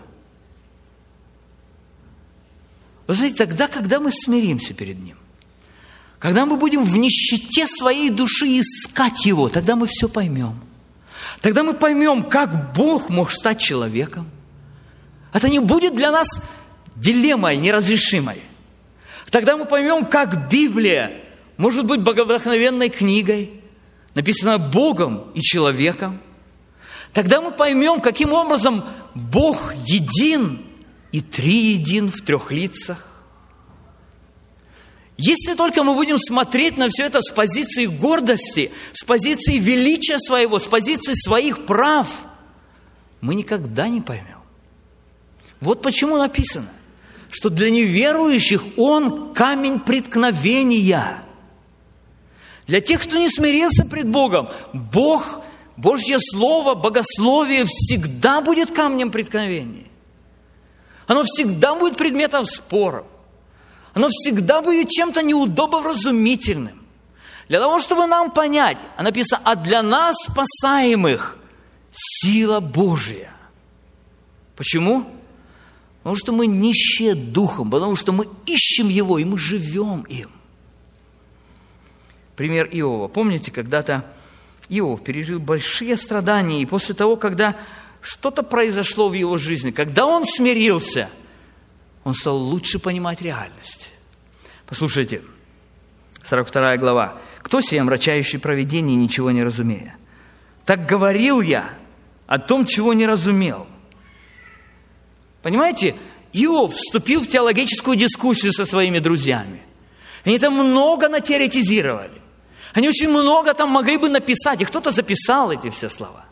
Вы знаете, тогда, когда мы смиримся перед Ним, когда мы будем в нищете своей души искать Его, тогда мы все поймем. Тогда мы поймем, как Бог мог стать человеком. Это не будет для нас дилеммой неразрешимой. Тогда мы поймем, как Библия может быть боговдохновенной книгой, написанной Богом и человеком. Тогда мы поймем, каким образом Бог един и триедин в трех лицах. Если только мы будем смотреть на все это с позиции гордости, с позиции величия своего, с позиции своих прав, мы никогда не поймем. Вот почему написано, что для неверующих Он камень преткновения. Для тех, кто не смирился пред Богом, Бог, Божье Слово, богословие всегда будет камнем преткновения. Оно всегда будет предметом споров. Оно всегда будет чем-то неудобовразумительным. Для того, чтобы нам понять, написано, а для нас спасаемых сила Божия. Почему? Потому что мы нищие духом, потому что мы ищем Его, и мы живем им. Пример Иова. Помните, когда-то Иов пережил большие страдания, и после того, когда что-то произошло в его жизни, когда он смирился, он стал лучше понимать реальность. Послушайте, 42 глава. «Кто сей омрачающий провидение, ничего не разумея? Так говорил я о том, чего не разумел». Понимаете, Иов вступил в теологическую дискуссию со своими друзьями. Они там много натеоретизировали. Они очень много там могли бы написать, и кто-то записал эти все слова.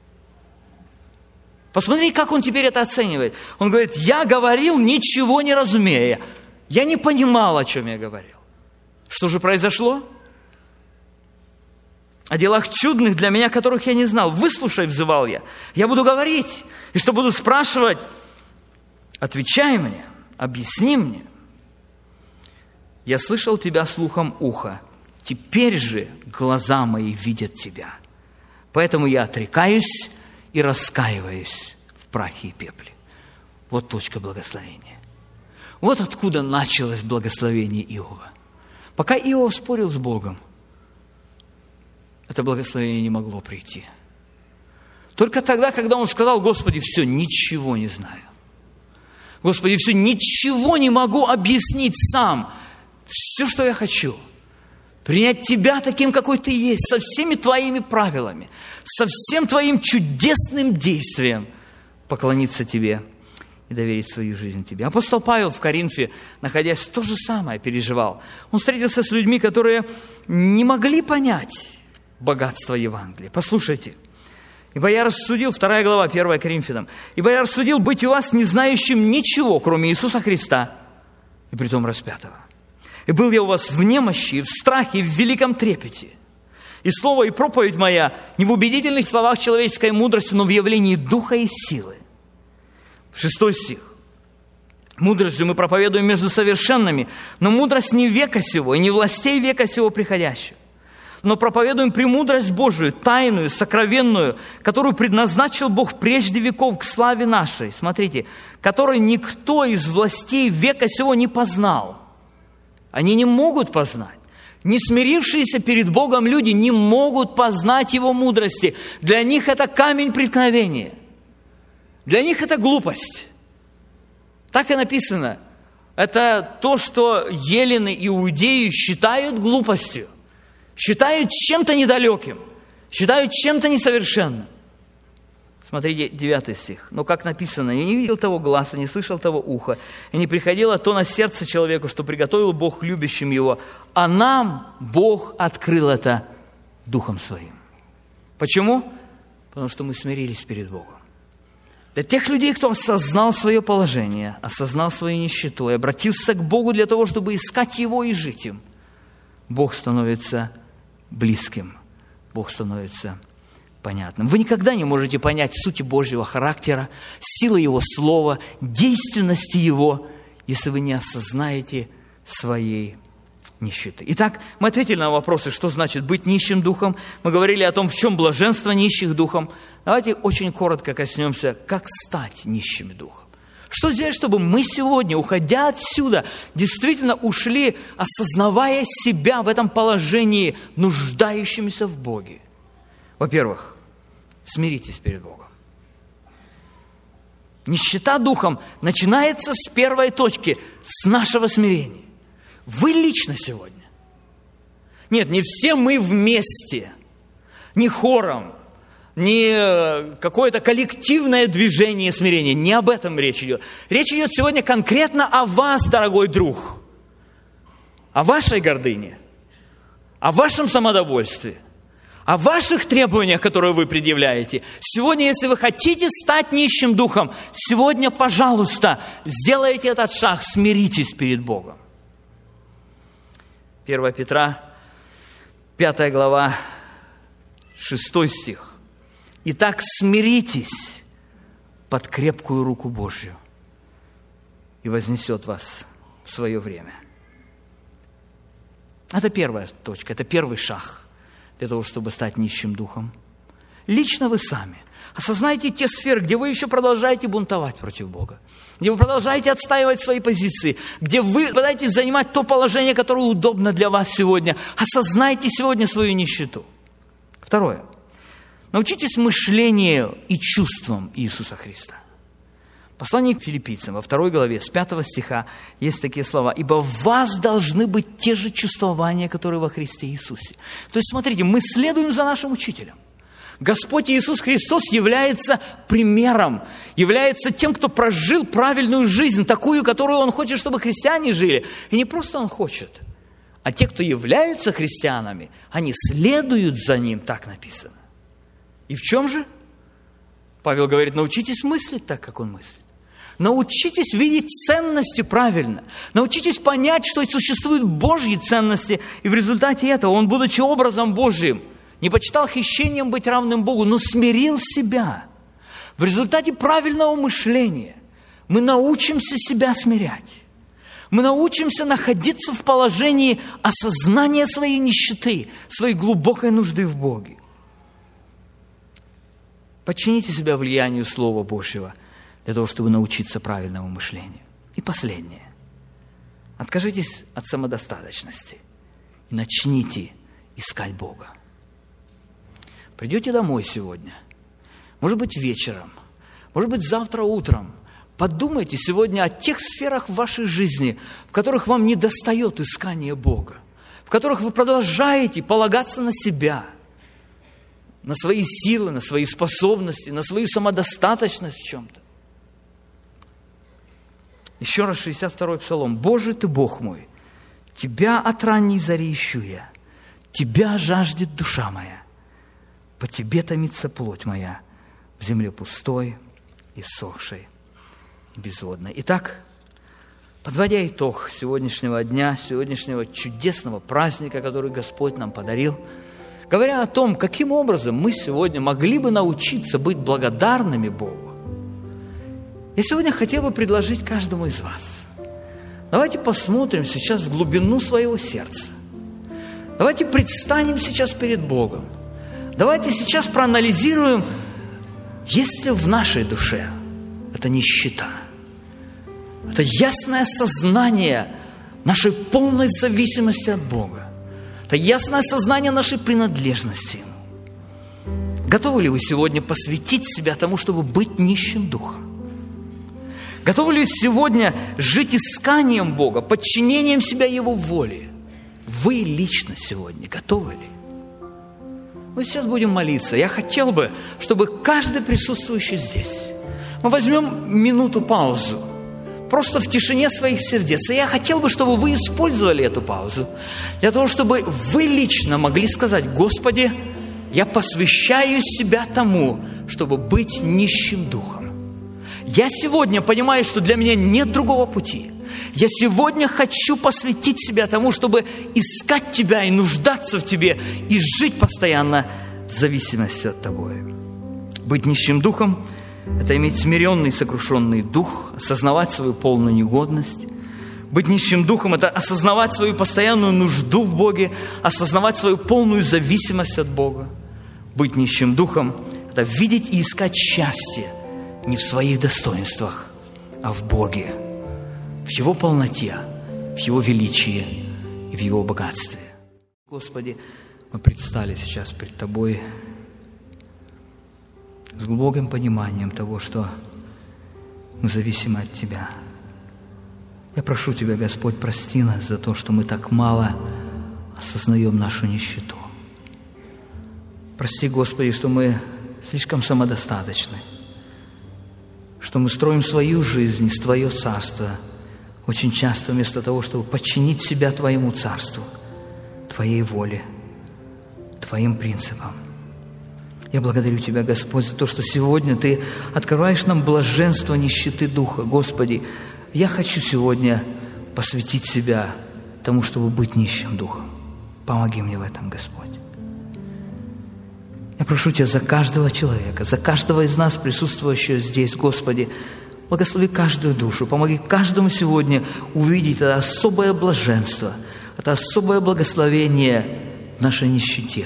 Посмотри, как он теперь это оценивает. Он говорит: я говорил, ничего не разумея. Я не понимал, о чем я говорил. Что же произошло? О делах чудных для меня, которых я не знал. Выслушай, взывал я. Я буду говорить. И что буду спрашивать? Отвечай мне, объясни мне. Я слышал тебя слухом уха. Теперь же глаза мои видят тебя. Поэтому я отрекаюсь и раскаиваюсь в прахе и пепле. Вот точка благословения. Вот откуда началось благословение Иова. Пока Иов спорил с Богом, это благословение не могло прийти. Только тогда, когда он сказал: Господи, все, ничего не знаю. Господи, все, ничего не могу объяснить сам. Все, что я хочу, принять Тебя таким, какой Ты есть, со всеми Твоими правилами, со всем Твоим чудесным действием, поклониться Тебе и доверить свою жизнь Тебе. Апостол Павел в Коринфе, находясь, то же самое переживал. Он встретился с людьми, которые не могли понять богатство Евангелия. Послушайте. «Ибо я рассудил», 2 глава, 1 Коринфянам, «ибо я рассудил быть у вас не знающим ничего, кроме Иисуса Христа, и притом распятого. И был я у вас в немощи, в страхе, в великом трепете. И слово, и проповедь моя не в убедительных словах человеческой мудрости, но в явлении духа и силы». 6 стих. «Мудрость же мы проповедуем между совершенными, но мудрость не века сего, и не властей века сего приходящего. Но проповедуем премудрость Божию, тайную, сокровенную, которую предназначил Бог прежде веков к славе нашей». Смотрите, «которой никто из властей века сего не познал». Они не могут познать. Не смирившиеся перед Богом люди не могут познать Его мудрости. Для них это камень преткновения. Для них это глупость. Так и написано. Это то, что елены, иудеи считают глупостью. Считают чем-то недалеким. Считают чем-то несовершенным. Смотрите, 9 стих. «Но как написано: я не видел того глаза, не слышал того уха, и не приходило то на сердце человеку, что приготовил Бог любящим его, а нам Бог открыл это Духом Своим». Почему? Потому что мы смирились перед Богом. Для тех людей, кто осознал свое положение, осознал свою нищету и обратился к Богу для того, чтобы искать Его и жить им, Бог становится близким, Бог становится понятным. Вы никогда не можете понять сути Божьего характера, силы Его Слова, действенности Его, если вы не осознаете своей нищеты. Итак, мы ответили на вопросы, что значит быть нищим духом. Мы говорили о том, в чем блаженство нищих духом. Давайте очень коротко коснемся, как стать нищими духом. Что сделать, чтобы мы сегодня, уходя отсюда, действительно ушли, осознавая себя в этом положении, нуждающимися в Боге? Во-первых, смиритесь перед Богом. Нищета духом начинается с первой точки, с нашего смирения. Вы лично сегодня. Нет, не все мы вместе, не хором, не какое-то коллективное движение смирения. Не об этом речь идет. Речь идет сегодня конкретно о вас, дорогой друг. О вашей гордыне, о вашем самодовольстве, о ваших требованиях, которые вы предъявляете. Сегодня, если вы хотите стать нищим духом, сегодня, пожалуйста, сделайте этот шаг, смиритесь перед Богом. 1 Петра, 5 глава, 6 стих. «Итак, смиритесь под крепкую руку Божью, и вознесет вас в свое время». Это первая точка, это первый шаг для того, чтобы стать нищим духом. Лично вы сами осознайте те сферы, где вы еще продолжаете бунтовать против Бога, где вы продолжаете отстаивать свои позиции, где вы пытаетесь занимать то положение, которое удобно для вас сегодня. Осознайте сегодня свою нищету. Второе. Научитесь мышлению и чувствам Иисуса Христа. Послание к филиппийцам, во 2 главе, с 5 стиха, есть такие слова. «Ибо в вас должны быть те же чувствования, которые во Христе Иисусе». То есть, смотрите, мы следуем за нашим учителем. Господь Иисус Христос является примером, является тем, кто прожил правильную жизнь, такую, которую Он хочет, чтобы христиане жили. И не просто Он хочет, а те, кто являются христианами, они следуют за Ним, так написано. И в чем же? Павел говорит, научитесь мыслить так, как Он мыслит. Научитесь видеть ценности правильно. Научитесь понять, что существуют Божьи ценности. И в результате этого Он, будучи образом Божьим, не почитал хищением быть равным Богу, но смирил себя. В результате правильного мышления мы научимся себя смирять. Мы научимся находиться в положении осознания своей нищеты, своей глубокой нужды в Боге. Подчините себя влиянию Слова Божьего для того, чтобы научиться правильному мышлению. И последнее. Откажитесь от самодостаточности и начните искать Бога. Придете домой сегодня, может быть, вечером, может быть, завтра утром. Подумайте сегодня о тех сферах в вашей жизни, в которых вам недостает искания Бога, в которых вы продолжаете полагаться на себя, на свои силы, на свои способности, на свою самодостаточность в чем-то. Еще раз 62-й псалом. «Боже ты, Бог мой, Тебя от ранней зари ищу я, Тебя жаждет душа моя. По Тебе томится плоть моя в земле пустой, иссохшей и безводной». Итак, подводя итог сегодняшнего дня, сегодняшнего чудесного праздника, который Господь нам подарил, говоря о том, каким образом мы сегодня могли бы научиться быть благодарными Богу, я сегодня хотел бы предложить каждому из вас. Давайте посмотрим сейчас в глубину своего сердца. Давайте предстанем сейчас перед Богом. Давайте сейчас проанализируем, есть ли в нашей душе эта нищета, это ясное сознание нашей полной зависимости от Бога, это ясное сознание нашей принадлежности Ему. Готовы ли вы сегодня посвятить себя тому, чтобы быть нищим духом? Готовы ли сегодня жить исканием Бога, подчинением себя Его воле? Вы лично сегодня готовы ли? Мы сейчас будем молиться. Я хотел бы, чтобы каждый присутствующий здесь, мы возьмем минуту паузу, просто в тишине своих сердец. И я хотел бы, чтобы вы использовали эту паузу, для того, чтобы вы лично могли сказать: Господи, я посвящаю себя тому, чтобы быть нищим духом. Я сегодня понимаю, что для меня нет другого пути. Я сегодня хочу посвятить себя тому, чтобы искать Тебя и нуждаться в Тебе, и жить постоянно в зависимости от Тобой. Быть нищим духом – это иметь смиренный и сокрушенный дух, осознавать свою полную негодность. Быть нищим духом – это осознавать свою постоянную нужду в Боге, осознавать свою полную зависимость от Бога. Быть нищим духом – это видеть и искать счастье не в своих достоинствах, а в Боге, в Его полноте, в Его величии и в Его богатстве. Господи, мы предстали сейчас перед Тобой с глубоким пониманием того, что мы зависимы от Тебя. Я прошу Тебя, Господь, прости нас за то, что мы так мало осознаем нашу нищету. Прости, Господи, что мы слишком самодостаточны, что мы строим свою жизнь, Твое царство, очень часто вместо того, чтобы подчинить себя Твоему царству, Твоей воле, Твоим принципам. Я благодарю Тебя, Господь, за то, что сегодня Ты открываешь нам блаженство нищеты духа. Господи, я хочу сегодня посвятить себя тому, чтобы быть нищим духом. Помоги мне в этом, Господь. Я прошу Тебя за каждого человека, за каждого из нас, присутствующего здесь, Господи, благослови каждую душу, помоги каждому сегодня увидеть это особое блаженство, это особое благословение в нашей нищете,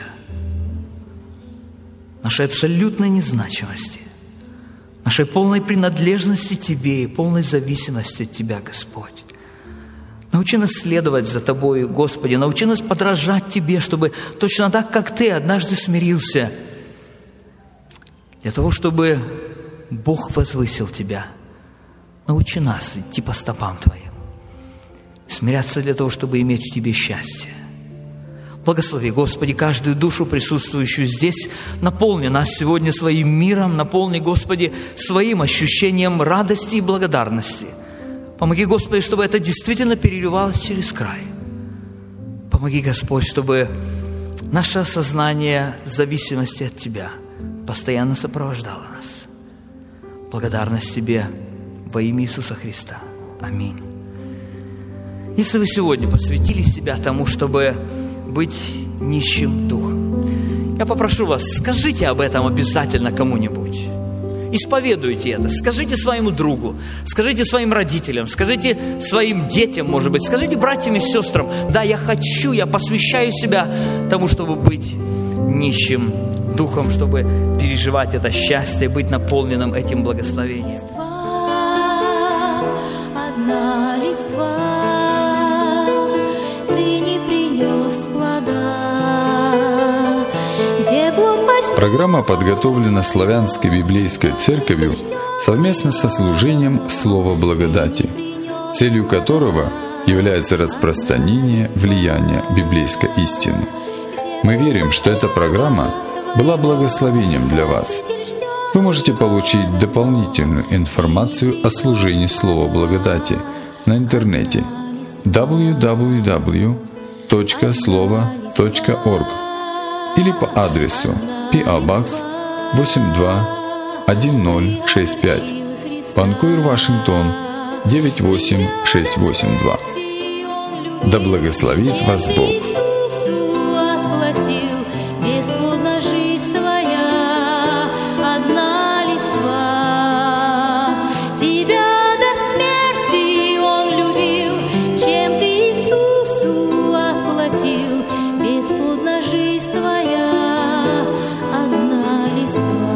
нашей абсолютной незначимости, нашей полной принадлежности Тебе и полной зависимости от Тебя, Господь. Научи нас следовать за Тобой, Господи, научи нас подражать Тебе, чтобы точно так, как Ты однажды смирился, для того, чтобы Бог возвысил Тебя Научи нас идти по стопам Твоим, смиряться для того, чтобы иметь в Тебе счастье. Благослови, Господи, каждую душу, присутствующую здесь. Наполни нас сегодня своим миром, наполни, Господи, своим ощущением радости и благодарности. Помоги, Господи, чтобы это действительно переливалось через край. Помоги, Господь, чтобы наше осознание зависимости от Тебя постоянно сопровождало нас. Благодарность Тебе во имя Иисуса Христа. Аминь. Если вы сегодня посвятили себя тому, чтобы быть нищим духом, я попрошу вас, скажите об этом обязательно кому-нибудь. Исповедуйте это, скажите своему другу, скажите своим родителям, скажите своим детям, может быть, скажите братьям и сестрам: да, я хочу, я посвящаю себя тому, чтобы быть нищим духом, чтобы переживать это счастье, быть наполненным этим благословением. Одна листва, ты не принес плода, где плод посеян. Программа подготовлена Славянской библейской церковью совместно со служением Слова Благодати, целью которого является распространение влияния библейской истины. Мы верим, что эта программа была благословением для вас. Вы можете получить дополнительную информацию о служении Слова Благодати на интернете www.slovo.org или по адресу P.O. Box 821065, Ванкувер, Вашингтон 98682. Да благословит вас Бог! Бесплодна жизнь твоя, одна листва. Тебя до смерти Он любил, чем ты Иисусу отплатил. Бесплодна жизнь твоя, одна листва.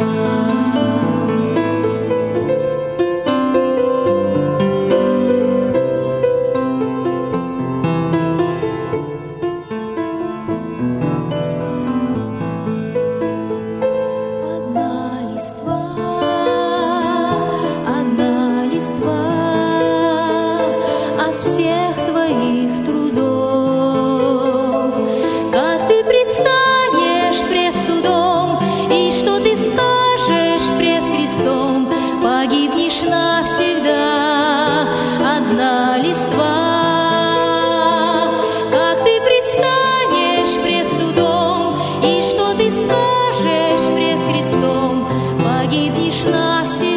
Погибнешь навсегда, одна листва. Как ты предстанешь пред судом, и что ты скажешь пред Христом, погибнешь навсегда.